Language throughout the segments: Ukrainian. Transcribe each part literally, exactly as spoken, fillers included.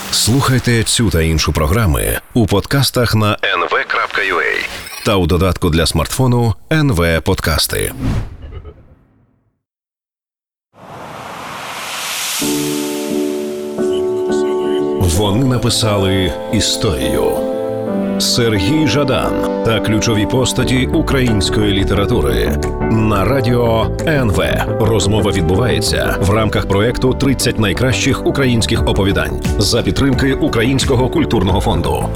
Слухайте цю та іншу програми у подкастах на ен ве крапка ю а та у додатку для смартфону ен ве Подкасти. Вони написали історію. Сергій Жадан та ключові постаті української літератури на радіо ен ве. Розмова відбувається в рамках проекту «тридцять найкращих українських оповідань» за підтримки Українського культурного фонду.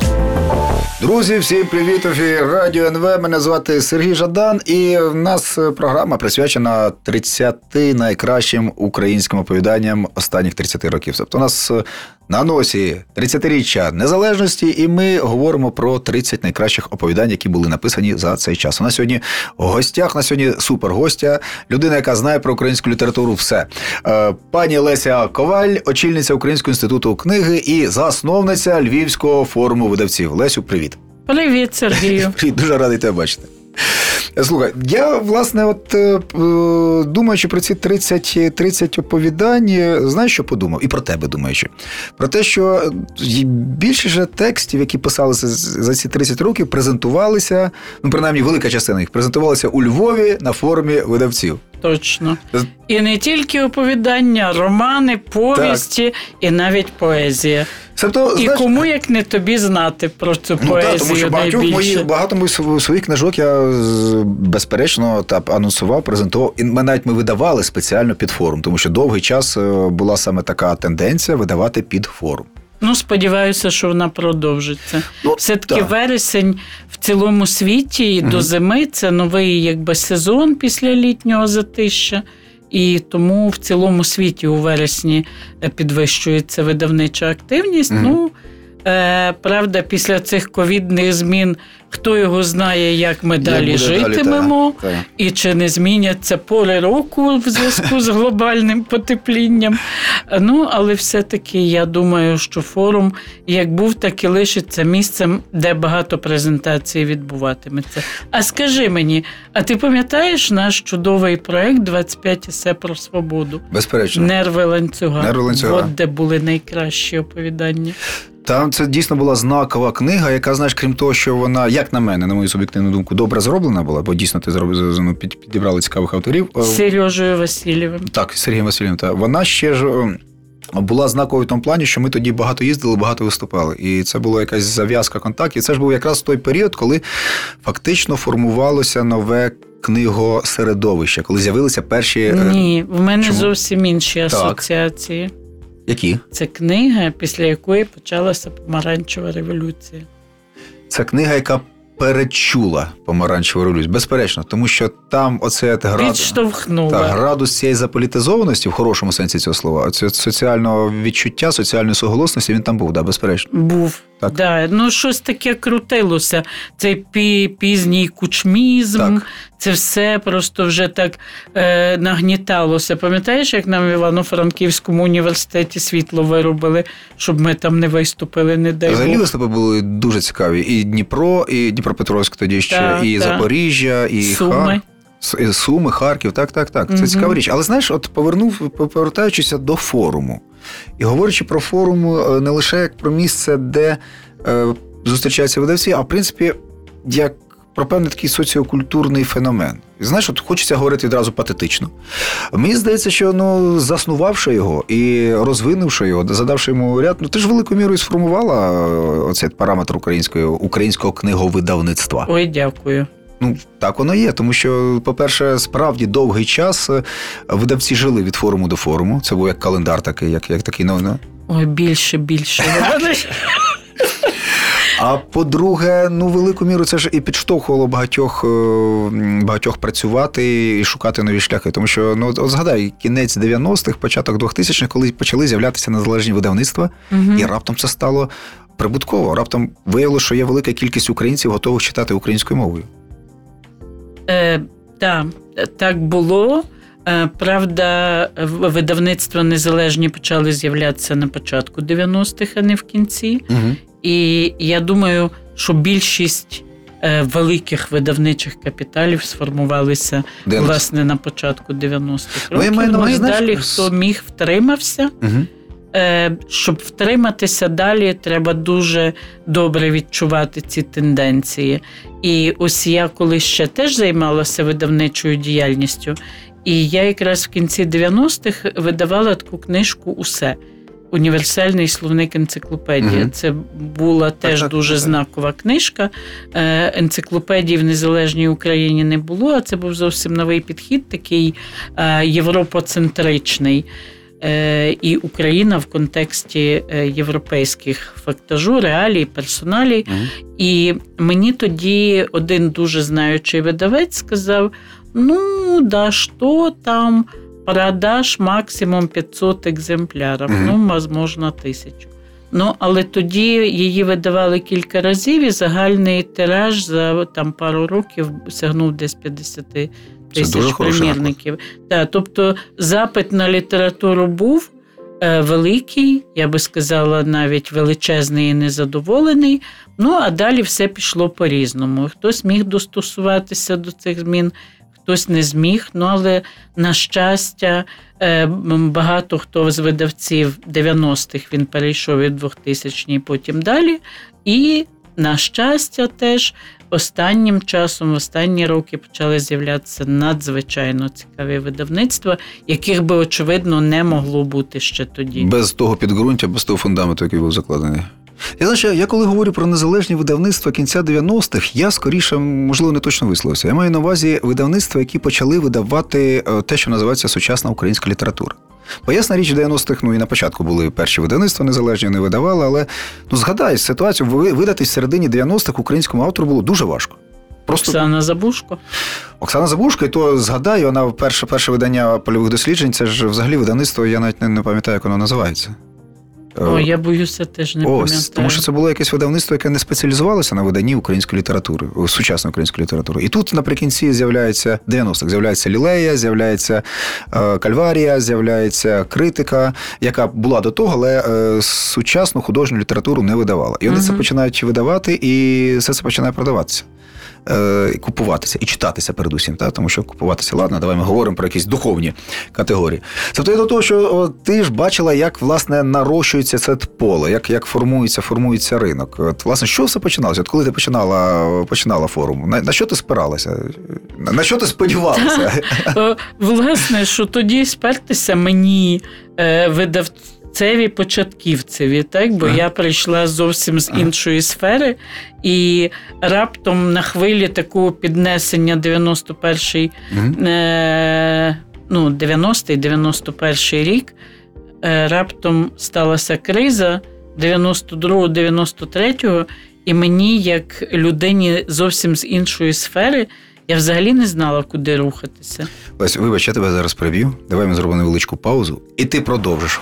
Друзі, всім привіт! Ефір Радіо ен ве. Мене звати Сергій Жадан, і в нас програма присвячена тридцяти найкращим українським оповіданням останніх тридцяти років. Тобто у нас на носі тридцятиріччя незалежності, і ми говоримо про тридцять найкращих оповідань, які були написані за цей час. У нас сьогодні в гостях, на сьогодні супергостя, людина, яка знає про українську літературу все. Пані Леся Коваль, очільниця Українського інституту книги і засновниця Львівського форуму видавців. Лесю, привіт. Привіт, Сергію. Привіт, дуже радий тебе бачити. Слухай, я, власне, от думаючи про ці тридцять, тридцять оповідань, знаєш, що подумав? І про тебе думаючи. Про те, що більше текстів, які писалися за ці тридцять років, презентувалися, ну, принаймні, велика частина їх, презентувалися у Львові на форумі видавців. Точно. І не тільки оповідання, романи, повісті, так. І навіть поезія. Тобто, і знаєш, кому, як не тобі, знати про цю ну, поезію та, тому що багатьох мої, багато моїх своїх книжок я, безперечно, та, анонсував, презентував. І ми навіть ми видавали спеціально під форум, тому що довгий час була саме така тенденція видавати під форум. Ну, сподіваюся, що вона продовжиться. Ну, все-таки так. Вересень в цілому світі і угу. до зими – це новий якби сезон після літнього затища. І тому в цілому світі у вересні підвищується видавнича активність. Mm-hmm. Ну, е, правда, після цих ковідних змін, хто його знає, як ми як далі житимемо, далі, та, та. І чи не зміняться пори року в зв'язку з глобальним потеплінням. Ну, але все-таки я думаю, що форум як був, так і лишиться місцем, де багато презентацій відбуватиметься. А скажи мені, а ти пам'ятаєш наш чудовий проект «двадцять п'ять есе про свободу»? Безперечно. Нерви ланцюга. Нерви ланцюга. От де були найкращі оповідання. Там це дійсно була знакова книга, яка, знаєш, крім того, що вона, як на мене, на мою суб'єктивну думку, добре зроблена була, бо дійсно ти зробив, ну, підібрали цікавих авторів. З Сережею Васильєвим. Так, з Сергієм Васильєвим. Та. Вона ще ж була знаковою в тому плані, що ми тоді багато їздили, багато виступали. І це була якась зав'язка контактів. І це ж був якраз той період, коли фактично формувалося нове книгосередовище, коли з'явилися перші... Ні, в мене Чому? Зовсім інші асоціації. Так. Які? Це книга, після якої почалася помаранчева революція. Це книга, яка передчула помаранчеву революцію. Безперечно, тому що там оце градус, та, градус цієї заполітизованості, в хорошому сенсі цього слова, соціального відчуття, соціальної суголосності, він там був, да, безперечно. Був, так. Да. Ну, щось таке крутилося. Цей пі- пізній кучмізм, так. Це все просто вже так е, нагніталося. Пам'ятаєш, як нам в Івано-Франківському університеті світло виробили, щоб ми там не виступили, не дай Бог. Взагалі виступи були дуже цікаві. І Дніпро, і Дніпропетровськ тоді ще, так, і так. Запоріжжя, і Суми. Хар... Суми, Харків, так, так, так. Це угу. цікава річ. Але, знаєш, от повернув, повертаючися до форуму. І говорячи про форум не лише як про місце, де е, зустрічаються видавці, а в принципі, як про певний такий соціокультурний феномен. І знаєш, от хочеться говорити відразу патетично. Мені здається, що, ну, заснувавши його і розвинувши його, задавши йому ряд, ну, ти ж великою мірою сформувала оцей параметр українського, українського книговидавництва. Ой, дякую. Ну, так воно є, тому що, по-перше, справді довгий час видавці жили від форуму до форуму. Це був як календар такий, як, як такий, ну, ну. Ой, більше, більше. А по-друге, ну, велику міру це ж і підштовхувало багатьох, багатьох працювати і шукати нові шляхи. Тому що, ну, от згадай, кінець дев'яностих, початок двохтисячних, коли почали з'являтися незалежні видавництва, угу. І раптом це стало прибутково. Раптом виявилося, що є велика кількість українців, готових читати українською мовою. Е, так, так було. Правда, видавництва незалежні почали з'являтися на початку дев'яностих, а не в кінці. Угу. І я думаю, що більшість великих видавничих капіталів сформувалися, дев'яносто власне, на початку дев'яностих років. Ну, і далі, хто міг, втримався. Угу. щоб втриматися далі, треба дуже добре відчувати ці тенденції. І ось я колись ще теж займалася видавничою діяльністю, і я якраз в кінці дев'яностих видавала таку книжку «Усе». Універсальний словник енциклопедія. Угу. Це була теж так, дуже так, знакова книжка. Енциклопедії в незалежній Україні не було, а це був зовсім новий підхід, такий європоцентричний. І Україна в контексті європейських фактажу, реалій, персоналій. Угу. І мені тоді один дуже знаючий видавець сказав, ну, да що там, продаж максимум п'ятсот екземплярів, mm-hmm. ну, можливо, тисячу. Ну, але тоді її видавали кілька разів, і загальний тираж за там, пару років сягнув десь п'ятдесят тисяч примірників. Так, тобто запит на літературу був е, великий, я би сказала, навіть величезний і незадоволений. Ну, а далі все пішло по-різному. Хтось міг достосуватися до цих змін, хтось не зміг, ну, але, на щастя, багато хто з видавців дев'яностих, він перейшов від двохтисячні, потім далі. І, на щастя, теж останнім часом, в останні роки почали з'являтися надзвичайно цікаві видавництва, яких би, очевидно, не могло бути ще тоді. Без того підґрунтя, без того фундаменту, який був закладений. Я знаю, я коли говорю про незалежні видавництва кінця дев'яностих, я скоріше, можливо, не точно висловився. Я маю на увазі видавництва, які почали видавати те, що називається сучасна українська література. Бо ясна річ, в дев'яностих, ну і на початку були перші видавництва незалежні, не видавали, але, ну, згадай, ситуацію видати в середині дев'яностих українському автору було дуже важко. Просто... Оксана Забушко. Оксана Забушко, і то, згадаю, вона перше, перше видання польових досліджень, це ж взагалі видавництво, я навіть не, не пам'ятаю, як воно називається. О, я боюся, теж не Ось, пам'ятаю. Тому що це було якесь видавництво, яке не спеціалізувалося на виданні української літератури, сучасної української літератури. І тут наприкінці з'являється дев'яностих, з'являється Лілея, з'являється е, Кальварія, з'являється Критика, яка була до того, але е, сучасну художню літературу не видавала. І вони угу. це починають видавати, і все це починає продаватися. Купуватися і читатися передусім, та? Тому що купуватися, ладно, давай ми говоримо про якісь духовні категорії. Тобто я до того, що о, ти ж бачила, як, власне, нарощується це поле, як, як формується, формується ринок. От, власне, що все починалося? От коли ти починала, починала форум? На, на що ти спиралася? На що ти сподівалася? Власне, що тоді спертися мені видавці, Цеві початківцеві, так? Бо ага. я прийшла зовсім з іншої ага. сфери, і раптом на хвилі такого піднесення дев'яносто перший, ага. е, ну, дев'яностий, дев'яносто перший рік, е, раптом сталася криза дев'яносто другого, дев'яносто третього, і мені, як людині зовсім з іншої сфери, я взагалі не знала, куди рухатися. Лесь, вибач, я тебе зараз переб'ю. Давай ми зробимо невеличку паузу, і ти продовжиш.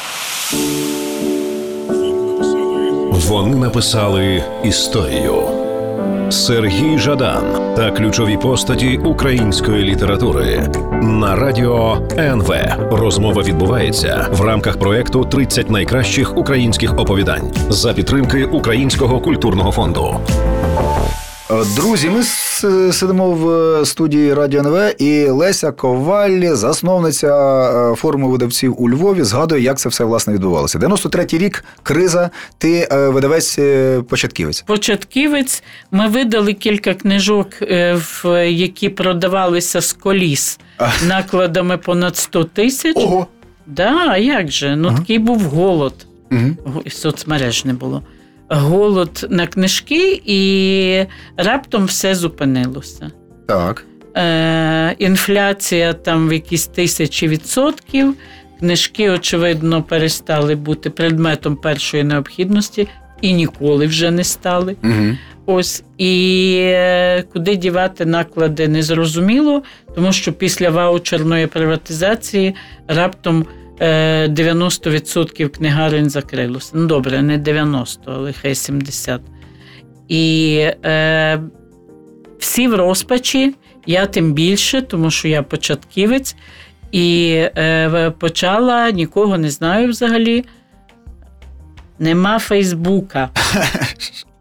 Вони написали історію. Сергій Жадан та ключові постаті української літератури на радіо ен ве. Розмова відбувається в рамках проекту «тридцять найкращих українських оповідань» за підтримки Українського культурного фонду. Друзі, ми сидимо в студії Радіо ен ве, і Леся Коваль, засновниця форуму видавців у Львові, згадує, як це все, власне, відбувалося. дев'яносто третій рік, криза, ти видавець-початківець. Початківець. Ми видали кілька книжок, які продавалися з коліс накладами понад сто тисяч. Ого! Да, а як же? Ну, ага. такий був голод. Угу. Соцмереж не було. Голод на книжки, і раптом все зупинилося. Так. Е, інфляція там в якісь тисячі відсотків, книжки, очевидно, перестали бути предметом першої необхідності і ніколи вже не стали. Угу. Ось, і е, куди дівати наклади незрозуміло, тому що після ваучерної приватизації раптом дев'яносто відсотків книгарень закрилося. Ну, добре, не дев'яносто, але хай сімдесят. І е, всі в розпачі, я тим більше, тому що я початківець, і е, почала, нікого не знаю взагалі, нема Фейсбука.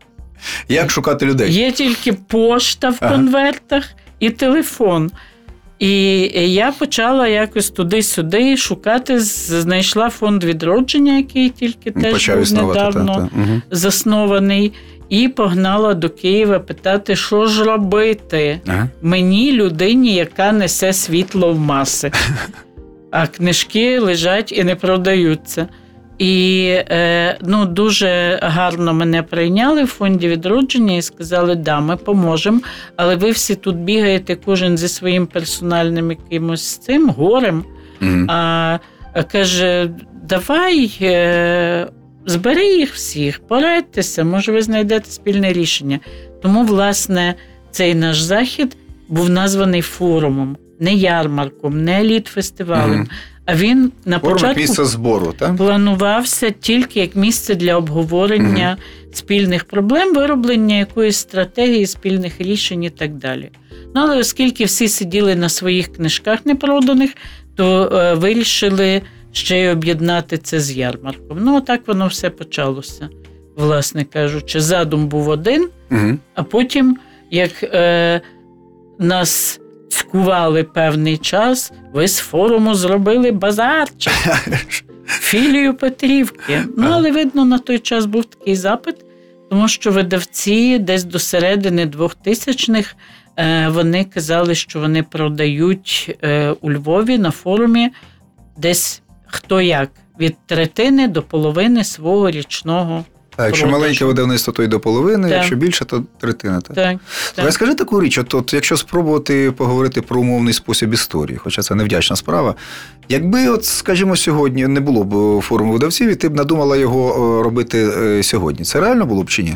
Як шукати людей? Є тільки пошта в конвертах і телефон. І я почала якось туди-сюди шукати, знайшла фонд відродження, який тільки теж Почав був недавно та, та. Угу. заснований, і погнала до Києва питати, що ж робити ага. мені, людині, яка несе світло в маси. А книжки лежать і не продаються. І е, ну, дуже гарно мене прийняли в фонді відродження і сказали, да, ми поможемо, але ви всі тут бігаєте, кожен зі своїм персональним якимось цим горем. Mm-hmm. А, а каже, давай е, збери їх всіх, порадьтеся, може ви знайдете спільне рішення. Тому, власне, цей наш захід був названий форумом, не ярмарком, не еліт-фестивалем. Mm-hmm. А він на Форум початку місце збору, так? планувався тільки як місце для обговорення mm-hmm. спільних проблем, вироблення якоїсь стратегії, спільних рішень і так далі. Ну, але оскільки всі сиділи на своїх книжках непроданих, то е, вирішили ще й об'єднати це з ярмарком. Ну, отак воно все почалося, власне кажучи. Задум був один, mm-hmm. а потім, як е, нас цькували певний час, ви з форуму зробили базарчик, філію Петрівки. Ну, але, видно, на той час був такий запит, тому що видавці десь до середини двохтисячних вони казали, що вони продають у Львові на форумі десь хто як, від третини до половини свого річного. Так, якщо маленьке видавництво, то й до половини, так. якщо більше, то третина. Так, так, так. Скажи таку річ, от, от якщо спробувати поговорити про умовний спосіб історії, хоча це невдячна справа, якби, от, скажімо, сьогодні не було б форуму видавців, і ти б надумала його робити сьогодні, це реально було б чи ні?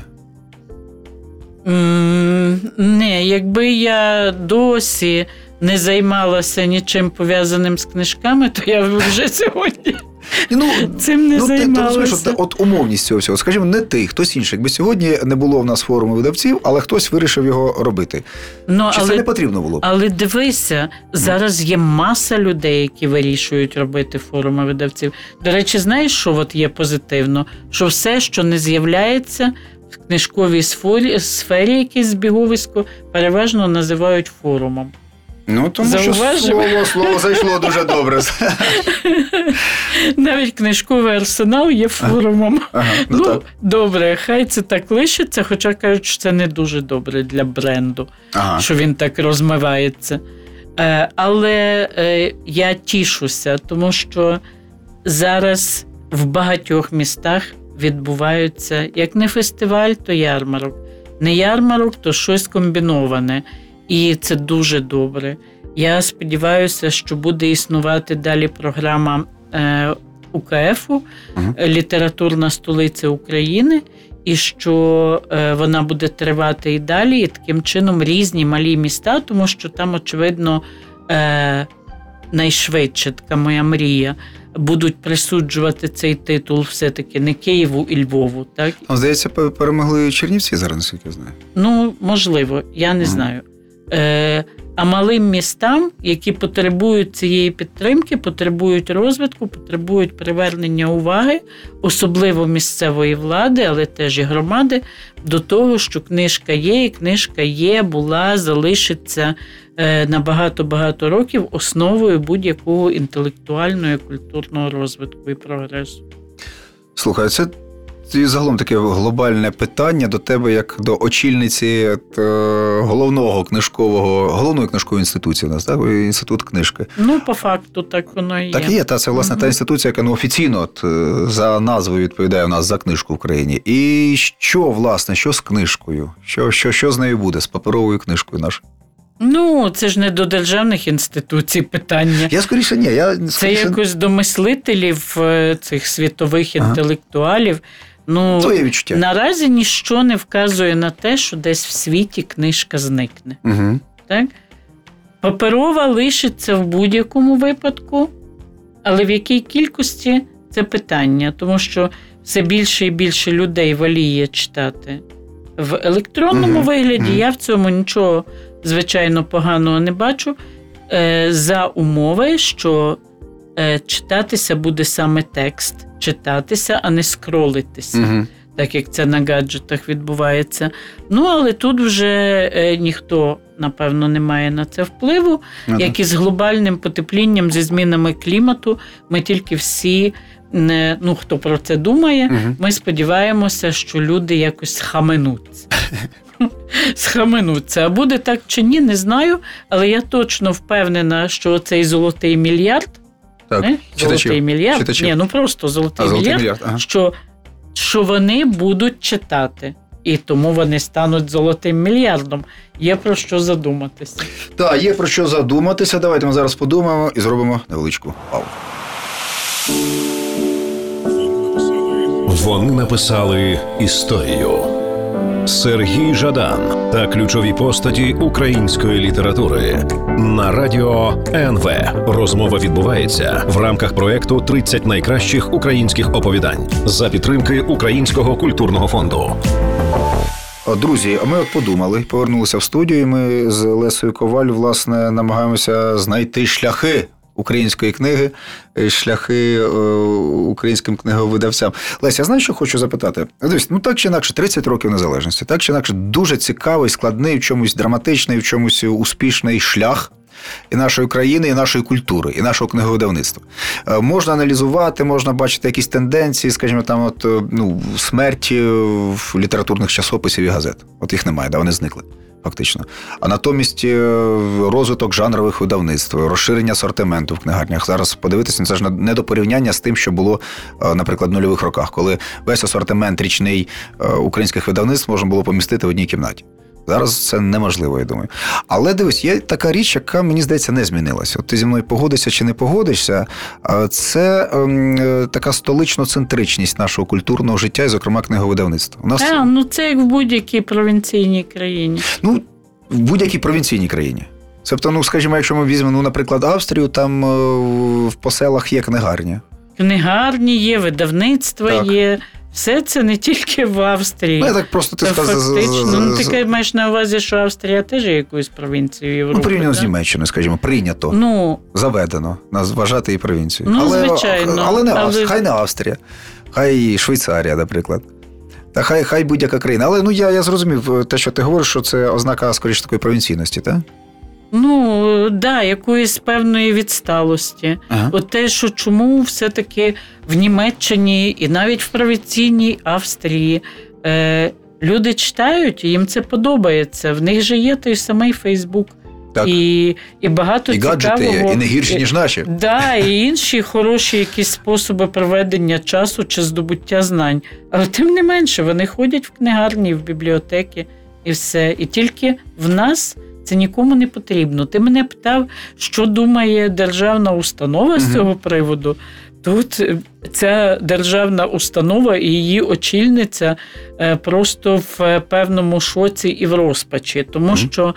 Mm, не, якби я досі не займалася нічим пов'язаним з книжками, то я вже сьогодні ну, цим не ну, займалася. Ти, ти розумієш, от, от умовність цього всього. Скажімо, не ти, хтось інший. Якби сьогодні не було в нас форуму видавців, але хтось вирішив його робити. Ну, Чи але, це не потрібно було б? Але дивися, зараз є маса людей, які вирішують робити форуми видавців. До речі, знаєш, що от є позитивно? Що все, що не з'являється в книжковій сфері, сфері якесь збіговисько, переважно називають форумом. Ну, тому Зауважив? що слово, слово зайшло дуже добре. Навіть книжковий арсенал є форумом. Ага, ну, ну так. Добре, хай це так лишиться, хоча кажуть, що це не дуже добре для бренду, ага. що він так розмивається. Але я тішуся, тому що зараз в багатьох містах відбуваються, як не фестиваль, то ярмарок. Не ярмарок, то щось комбіноване. І це дуже добре. Я сподіваюся, що буде існувати далі програма е, УКФу uh-huh. «Літературна столиця України», і що е, вона буде тривати і далі, і таким чином різні малі міста, тому що там, очевидно, е, найшвидше, така моя мрія, будуть присуджувати цей титул все-таки не Києву і Львову. Так? А, здається, перемогли Чернівці зараз, наскільки я знаю. Ну, можливо, я не uh-huh. знаю. А малим містам, які потребують цієї підтримки, потребують розвитку, потребують привернення уваги, особливо місцевої влади, але теж і громади, до того, що книжка є, і книжка є, була, залишиться на багато-багато років основою будь-якого інтелектуального і культурного розвитку і прогресу. Слухай, це і загалом таке глобальне питання до тебе, як до очільниці головного книжкового, головної книжкової інституції у нас, так? Інститут книжки. Ну, по факту, так воно і є. Так і є, та це, власне, угу. та інституція, яка ну, офіційно от, за назвою відповідає у нас за книжку в Україні. І що, власне, що з книжкою? Що, що, що з нею буде, з паперовою книжкою нашою? Ну, це ж не до державних інституцій питання. Я скоріше ні. Я, скоріше... Це якось до мислителів цих світових ага. інтелектуалів. Ну, наразі ніщо не вказує на те, що десь в світі книжка зникне. Угу. Так? Паперова лишиться в будь-якому випадку, але в якій кількості – це питання, тому що все більше і більше людей воліє читати в електронному угу. вигляді. Угу. Я в цьому нічого, звичайно, поганого не бачу, за умови, що читатися буде саме текст, читатися, а не скролитися, угу. так як це на гаджетах відбувається. Ну, але тут вже е, ніхто напевно, немає на це впливу, ага. як і з глобальним потеплінням, зі змінами клімату. Ми тільки всі, не, ну, хто про це думає, угу. ми сподіваємося, що люди якось схаменуться. Схаменуться. А буде так чи ні, не знаю, але я точно впевнена, що цей золотий мільярд, так, не? золотий мільярд, читачів. ні, ну просто золотий, а, мільярд, золотий мільярд ага. що, що вони будуть читати. І тому вони стануть золотим мільярдом. Є про що задуматися. Так, є про що задуматися. Давайте ми зараз подумаємо і зробимо невеличку паузу. Вони написали історію. Сергій Жадан та ключові постаті української літератури на радіо ен ве. Розмова відбувається в рамках проекту «тридцять найкращих українських оповідань» за підтримки Українського культурного фонду. Друзі, а ми от подумали, повернулися в студію, і ми з Лесею Коваль, власне, намагаємося знайти шляхи української книги, шляхи українським книговидавцям. Леся, я знаю, що хочу запитати? Дивись, ну так чи інакше, тридцять років незалежності, так чи інакше, дуже цікавий, складний, в чомусь драматичний, в чомусь успішний шлях і нашої країни, і нашої культури, і нашого книговидавництва. Можна аналізувати, можна бачити якісь тенденції, скажімо, там от, ну, смерті в літературних часописів і газет. От їх немає, да, вони зникли. Фактично. А натомість розвиток жанрових видавництв, розширення асортименту в книгарнях. Зараз подивитися, це ж не до порівняння з тим, що було, наприклад, в нульових роках, коли весь асортимент річний українських видавництв можна було помістити в одній кімнаті. Зараз це неможливо, я думаю. Але, дивись, є така річ, яка, мені здається, не змінилася. От ти зі мною погодишся чи не погодишся, це ем, така столично-центричність нашого культурного життя і, зокрема, книговидавництва. У нас... А, ну це як в будь-якій провінційній країні. Ну, в будь-якій провінційній країні. Тобто, ну, скажімо, якщо ми візьмемо, ну, наприклад, Австрію, там е, в поселах є книгарні. Книгарні є, видавництва так. є. Все це не тільки в Австрії. Ну, я так просто ти сказав. Фактично. Ну, ти маєш на увазі, що Австрія теж є якоюсь провінцією Європи. Ну, порівняно з Німеччиною, скажімо, прийнято, ну, заведено, нас вважати і провінцією. Ну, але, звичайно. Але не але... Австрія, хай не Австрія, хай Швейцарія, наприклад. Та хай, хай будь-яка країна. Але ну, я, я зрозумів те, що ти говориш, що це ознака, скоріше, такої провінційності, так? Ну, так, да, якоїсь певної відсталості. Ага. От те, що чому все-таки в Німеччині і навіть в провінційній Австрії е, люди читають, і їм це подобається. В них же є той самий Фейсбук. Так. І, і багато і цікавого. І гаджети є, і не гірші, ніж наші. Так, да, і інші хороші якісь способи проведення часу чи здобуття знань. Але тим не менше, вони ходять в книгарні, в бібліотеки і все. І тільки в нас це нікому не потрібно. Ти мене питав, що думає державна установа з угу. цього приводу. Тут ця державна установа і її очільниця просто в певному шоці і в розпачі. Тому mm-hmm. що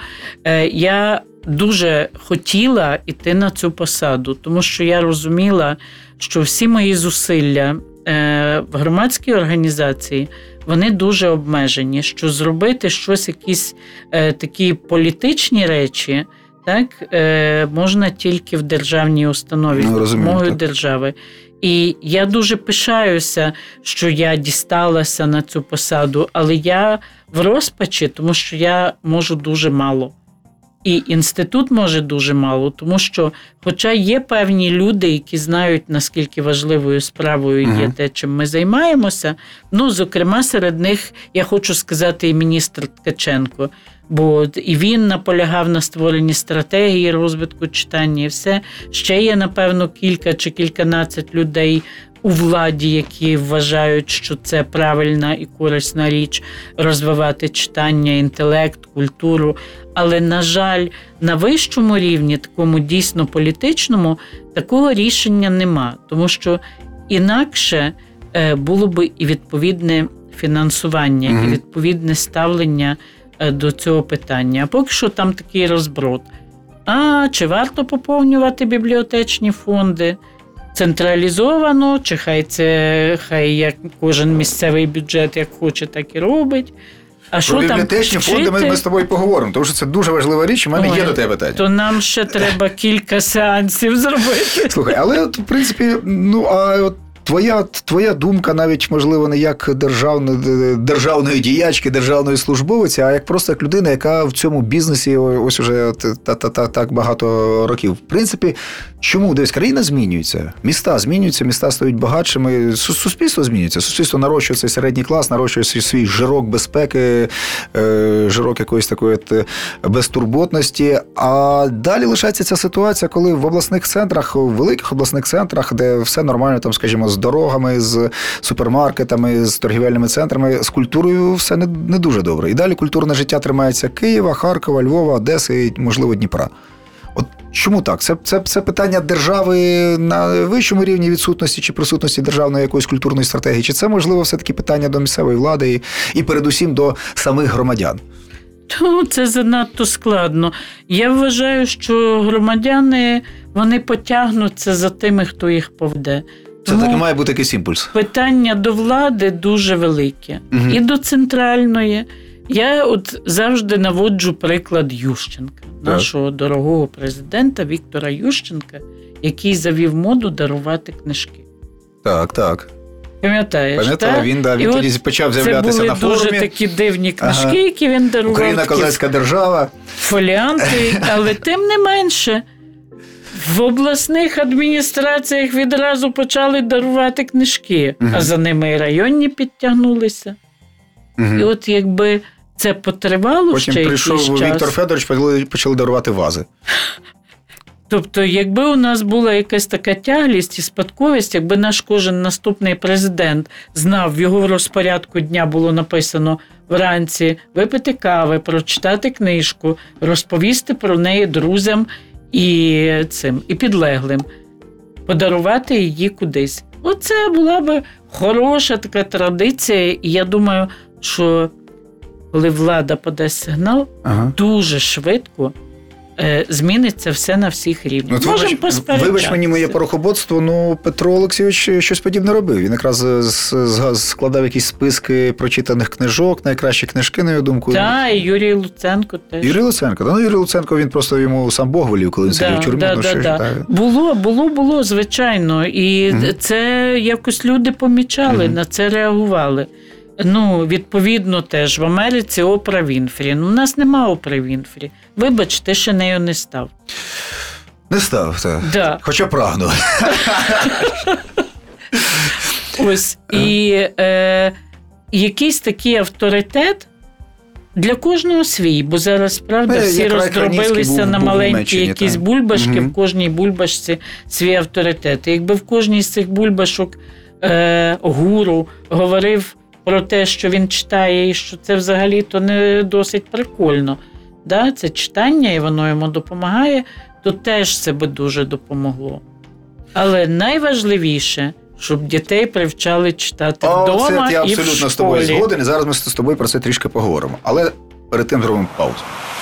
я дуже хотіла йти на цю посаду, тому що я розуміла, що всі мої зусилля в громадській організації, вони дуже обмежені, що зробити щось, якісь такі політичні речі, так, е, можна тільки в державній установі, ну, з допомогою держави. І я дуже пишаюся, що я дісталася на цю посаду, але я в розпачі, тому що я можу дуже мало. І інститут може дуже мало, тому що, хоча є певні люди, які знають, наскільки важливою справою є uh-huh. те, чим ми займаємося, ну, зокрема, серед них, я хочу сказати, і міністр Ткаченко, бо і він наполягав на створенні стратегії розвитку читання і все. Ще є, напевно, кілька чи кільканадцять людей у владі, які вважають, що це правильна і корисна річ розвивати читання, інтелект, культуру. Але, на жаль, на вищому рівні, такому дійсно політичному, такого рішення нема. Тому що інакше було би і відповідне фінансування, mm-hmm. і відповідне ставлення до цього питання. А поки що там такий розброд. А чи варто поповнювати бібліотечні фонди? Централізовано, чи хай це, хай як кожен місцевий бюджет як хоче, так і робить. А що про там бібліотечні фонди ми, ми з тобою поговоримо, тому що це дуже важлива річ, і в мене Ой, є до тебе питання. То нам ще треба кілька сеансів зробити. Слухай, але от, в принципі, ну, а от твоя, твоя думка навіть, можливо, не як державної, державної діячки, державної службовиці, а як просто як людина, яка в цьому бізнесі ось уже так багато років. В принципі, чому? Десь країна змінюється, міста змінюються, міста стають багатшими, суспільство змінюється, суспільство нарощує цей середній клас, нарощує свій жирок безпеки, жирок якоїсь такої безтурботності, а далі лишається ця ситуація, коли в обласних центрах, в великих обласних центрах, де все нормально, там, скажімо, з дорогами, з супермаркетами, з торгівельними центрами, з культурою все не, не дуже добре. І далі культурне життя тримається Києва, Харкова, Львова, Одеси і, можливо, Дніпра. От чому так? Це, це, це питання держави на вищому рівні відсутності чи присутності державної якоїсь культурної стратегії? Чи це, можливо, все-таки питання до місцевої влади і, і передусім до самих громадян? Ну, це занадто складно. Я вважаю, що громадяни, вони потягнуться за тими, хто їх поведе. Це так і має бути якийсь імпульс. Питання до влади дуже велике. Угу. І до центральної. Я от завжди наводжу приклад Ющенка, так. нашого дорогого президента Віктора Ющенка, який завів моду дарувати книжки. Так, так. Пам'ятаєш, Пам'ятаю, так? він, да, він тоді почав з'являтися на форумі. Це були дуже такі дивні книжки, ага. які він дарував. Україна – козацька держава. Фоліанти, але тим не менше. В обласних адміністраціях відразу почали дарувати книжки, угу. а за ними і районні підтягнулися. Угу. І от якби це потривало Потім ще якийсь час. Потім прийшов Віктор Федорович, почали, почали дарувати вази. Тобто, якби у нас була якась така тяглість і спадковість, якби наш кожен наступний президент знав, в його розпорядку дня було написано вранці випити кави, прочитати книжку, розповісти про неї друзям і цим, і підлеглим, подарувати її кудись. Оце була би хороша така традиція, і я думаю, що коли влада подасть сигнал, ага. дуже швидко е, зміниться все на всіх рівнях. Ну, Можемо посперечатися. Вибач мені моє порохоботство, ну Петро Олексійович щось подібне робив. Він якраз складав якісь списки прочитаних книжок, найкращі книжки, на його думку. Так, і Юрій Луценко теж. Юрій Луценко. Ну, Юрій Луценко, він просто йому сам Бог волів, коли він сидів в тюрмі. Да, ну, да, що да. ж, було, було, було, звичайно. І угу. це якось люди помічали, угу. на це реагували. Ну, відповідно, теж в Америці Опра Вінфрі. Ну, у нас нема Опри Вінфрі. Вибач, ти ще нею не став. Не став, так. Да. Хоча прагну. Ось. І е, якийсь такий авторитет для кожного свій, бо зараз, правда, всі я роздробилися на маленькі якісь так. бульбашки, угу. в кожній бульбашці свій авторитет. І якби в кожній з цих бульбашок е, гуру говорив про те, що він читає, і що це взагалі-то не досить прикольно. Да? Це читання, і воно йому допомагає, то теж це би дуже допомогло. Але найважливіше, щоб дітей привчали читати О, вдома і в школі. Це я абсолютно з тобою згоден, і зараз ми з тобою про це трішки поговоримо. Але перед тим зробимо паузу.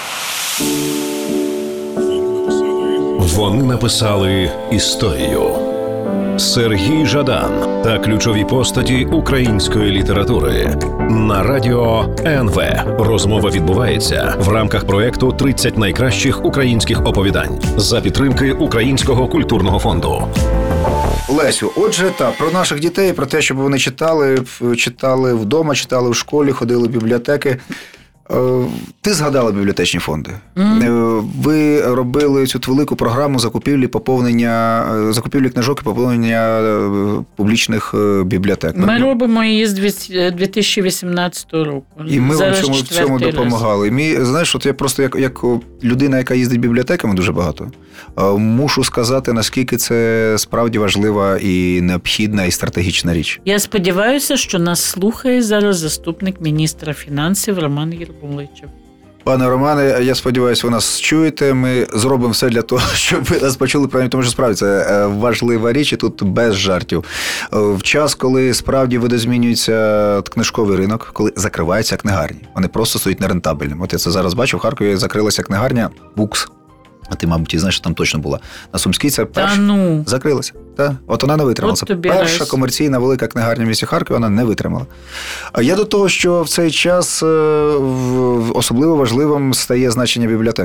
Вони написали історію. Сергій Жадан та ключові постаті української літератури на радіо ен ве. Розмова відбувається в рамках проекту «тридцять найкращих українських оповідань» за підтримки Українського культурного фонду. Лесю, отже, та про наших дітей, про те, щоб вони читали, читали вдома, читали в школі, ходили в бібліотеки. Ти згадала бібліотечні фонди. Mm. Ви робили цю велику програму закупівлі, поповнення, закупівлі книжок і поповнення публічних бібліотек. Ми робимо її з дві тисячі вісімнадцятого року. І ми вам цьому, в цьому допомагали. І мій, знаєш, от я просто як, як людина, яка їздить бібліотеками дуже багато, мушу сказати, наскільки це справді важлива і необхідна, і стратегічна річ. Я сподіваюся, що нас слухає зараз заступник міністра фінансів Роман Єрмолайчев. Пане Романе, я сподіваюся, ви нас чуєте. Ми зробимо все для того, щоб ви нас почули, тому що справді це важлива річ, і тут без жартів. В час, коли справді видозмінюється книжковий ринок, коли закриваються книгарні, вони просто стають нерентабельними. От я це зараз бачу, в Харкові закрилася книгарня «Букс». А ти, мабуть, знаєш, що там точно була. На Сумській це перша. Та ну. Закрилася. Та? От вона не витримала. Це перша раз. Комерційна велика книгарня в місті Харкові, вона не витримала. А я до того, що в цей час особливо важливим стає значення бібліотек.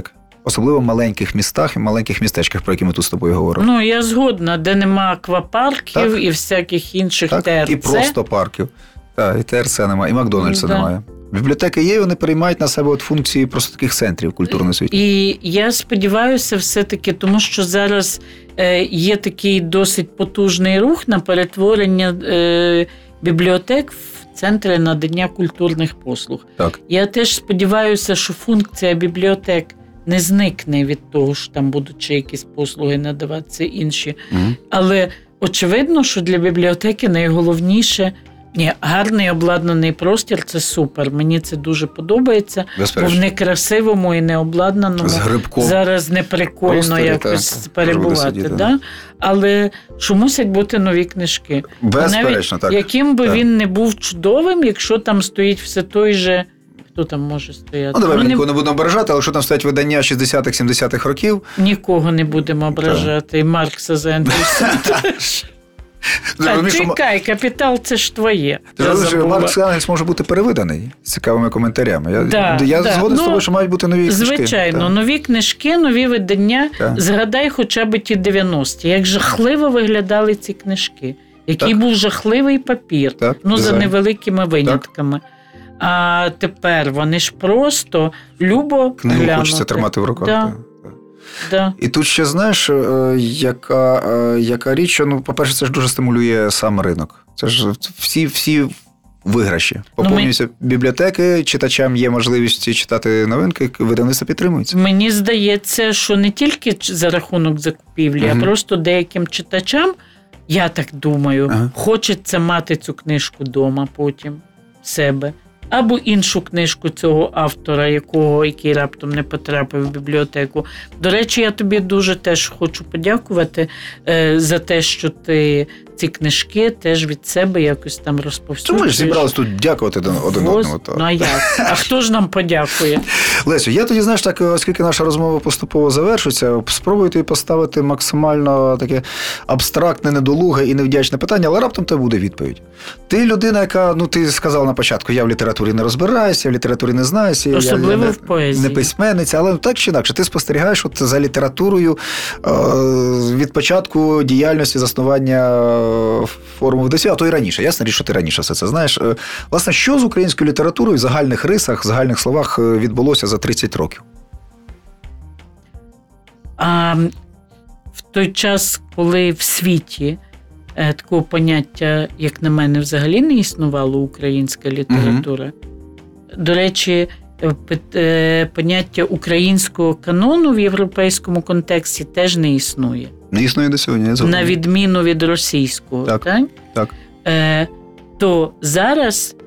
особливо в маленьких містах і маленьких містечках, про які ми тут з тобою говоримо. Ну, я згодна, де нема аквапарків так. і всяких інших так. Те Ер Це. І просто парків. Так, і Те Ер Це немає, і Макдональдса да. немає. Бібліотеки є, вони переймають на себе от функції просто таких центрів культурного світу. І я сподіваюся все-таки, тому що зараз е, є такий досить потужний рух на перетворення е, бібліотек в центри надання культурних послуг. Так. Я теж сподіваюся, що функція бібліотек не зникне від того, що там будуть ще якісь послуги надаватися інші. Угу. Але очевидно, що для бібліотеки найголовніше – ні, гарний обладнаний простір – це супер. Мені це дуже подобається. Бо в некрасивому і необладнаному зараз неприкольно якось та, перебувати. Сидіти, да? Але що мусять бути нові книжки. Безперечно, так. Яким би так. він не був чудовим, якщо там стоїть все той же... Хто там може стояти? Ну, давай, ми нікого не будемо ображати, але якщо там стоять видання шістдесятих-сімдесятих років... Нікого не будемо ображати. І Маркса з Енгельса теж. А, чекай, «Капітал» – це ж твоє. Ти розумієш, що Маркс і Енгельс може бути перевиданий з цікавими коментарями. Я, да, я да. згоден ну, з тобою, що мають бути нові книжки. Звичайно, так. нові книжки, нові видання. Так. Згадай хоча б ті дев'яності. Як жахливо виглядали ці книжки. Який так. був жахливий папір. Так, ну, за невеликими винятками. Так. А тепер вони ж просто любо книгу глянути. Хочеться тримати в руках. Да. Так. Да. І тут ще, знаєш, яка, яка річ, що, ну, по-перше, це ж дуже стимулює сам ринок. Це ж всі, всі виграші. Поповнюються ну, ми... бібліотеки, читачам є можливість читати новинки, видавництва підтримуються. Мені здається, що не тільки за рахунок закупівлі, uh-huh. а просто деяким читачам, я так думаю, uh-huh. хочеться мати цю книжку вдома потім в себе. Або іншу книжку цього автора, якого, який раптом не потрапив в бібліотеку. До речі, я тобі дуже теж хочу подякувати е, за те, що ти ці книжки теж від себе якось там розповсюджуєш. Чому ж зібрались тут дякувати один одному? Ну а як? А хто ж нам подякує? Лесю, я тоді, знаєш, так, оскільки наша розмова поступово завершується, спробую тобі поставити максимально таке абстрактне, недолуге і невдячне питання, але раптом тебе буде відповідь. Ти людина, яка, ну ти сказала на початку, я в літературі не розбираюся, я в літературі не знаюся. Особливо я, я в поезії. Не письменниця, але так чи інакше, ти спостерігаєш от за літературою е, від початку діяльності, заснування форуму видавців, а то і раніше. Ясно річ, що ти раніше все це знаєш. Власне, що з українською літературою в загальних рисах, в загальних словах відбулося за тридцять років? А в той час, коли в світі е, такого поняття, як на мене, взагалі не існувало, українська література, mm-hmm. до речі, е, поняття українського канону в європейському контексті теж не існує. Не існує до сьогодні. На відміну від російського. Так, так? так. Е, то зараз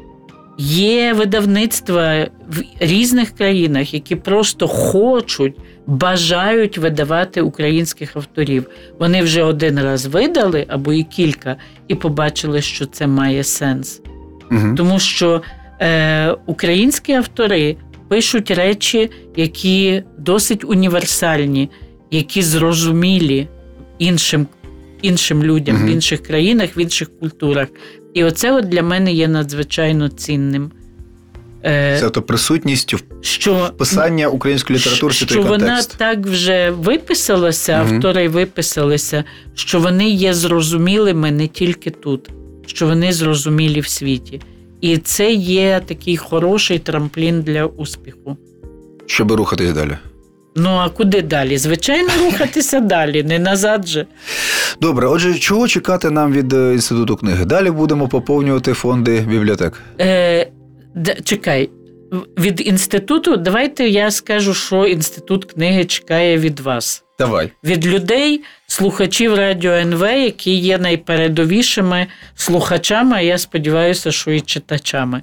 є видавництва в різних країнах, які просто хочуть, бажають видавати українських авторів. Вони вже один раз видали, або і кілька, і побачили, що це має сенс. Угу. Тому що е, українські автори пишуть речі, які досить універсальні, які зрозумілі іншим, іншим людям uh-huh. в інших країнах, в інших культурах. І оце от для мене є надзвичайно цінним. Це то присутністю що, писання української літератури в той контекст. Що вона так вже виписалася, uh-huh. автори виписалися, що вони є зрозумілими не тільки тут, що вони зрозумілі в світі. І це є такий хороший трамплін для успіху. Щоб рухатись далі. Ну, а куди далі? Звичайно, рухатися далі, не назад же. Добре, отже, чого чекати нам від Інституту книги? Далі будемо поповнювати фонди бібліотек. Е, д- чекай, від інституту, давайте я скажу, що Інститут книги чекає від вас. Давай. Від людей, слухачів Радіо ен ве, які є найпередовішими слухачами, а я сподіваюся, що і читачами.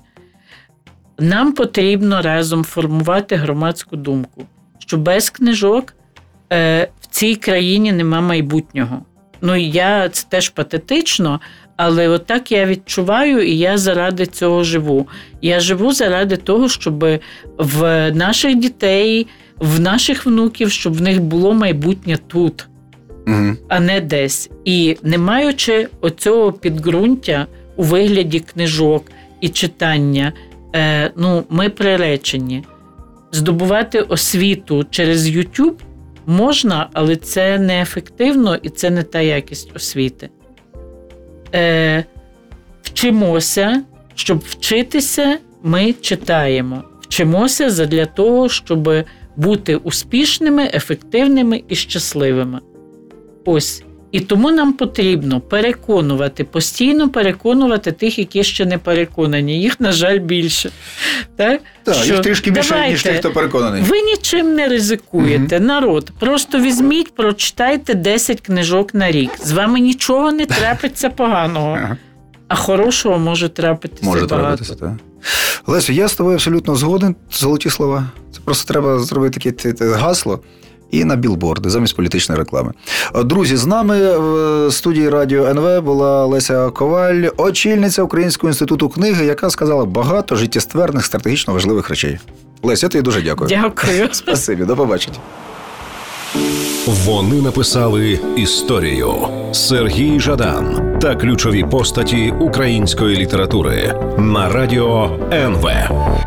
Нам потрібно разом формувати громадську думку, що без книжок е, в цій країні нема майбутнього. Ну, я, це теж патетично, але отак я відчуваю, і я заради цього живу. Я живу заради того, щоб в наших дітей, в наших внуків, щоб в них було майбутнє тут, угу. а не десь. І не маючи оцього підґрунтя у вигляді книжок і читання, е, ну, ми приречені. здобувати освіту через YouTube можна, але це неефективно і це не та якість освіти. Е, вчимося, щоб вчитися, ми читаємо. Вчимося задля того, щоб бути успішними, ефективними і щасливими. Ось. І тому нам потрібно переконувати, постійно переконувати тих, які ще не переконані. Їх, на жаль, більше. Так, так що, їх трішки більше, давайте, ніж тих, хто переконаний. Ви нічим не ризикуєте, угу. народ. Просто візьміть, прочитайте десять книжок на рік. З вами нічого не трапиться поганого. Ага. А хорошого може трапитися може багато. Трапитися, так. Лесю, я з тобою абсолютно згоден. Золоті слова. Це просто треба зробити таке гасло і на білборди замість політичної реклами. Друзі, з нами в студії Радіо ен ве була Леся Коваль, очільниця Українського інституту книги, яка сказала багато життєстверних, стратегічно важливих речей. Леся, я тобі дуже дякую. Дякую. Спасибі, до побачення. Вони написали історію. Сергій Жадан та ключові постаті української літератури на Радіо ен ве.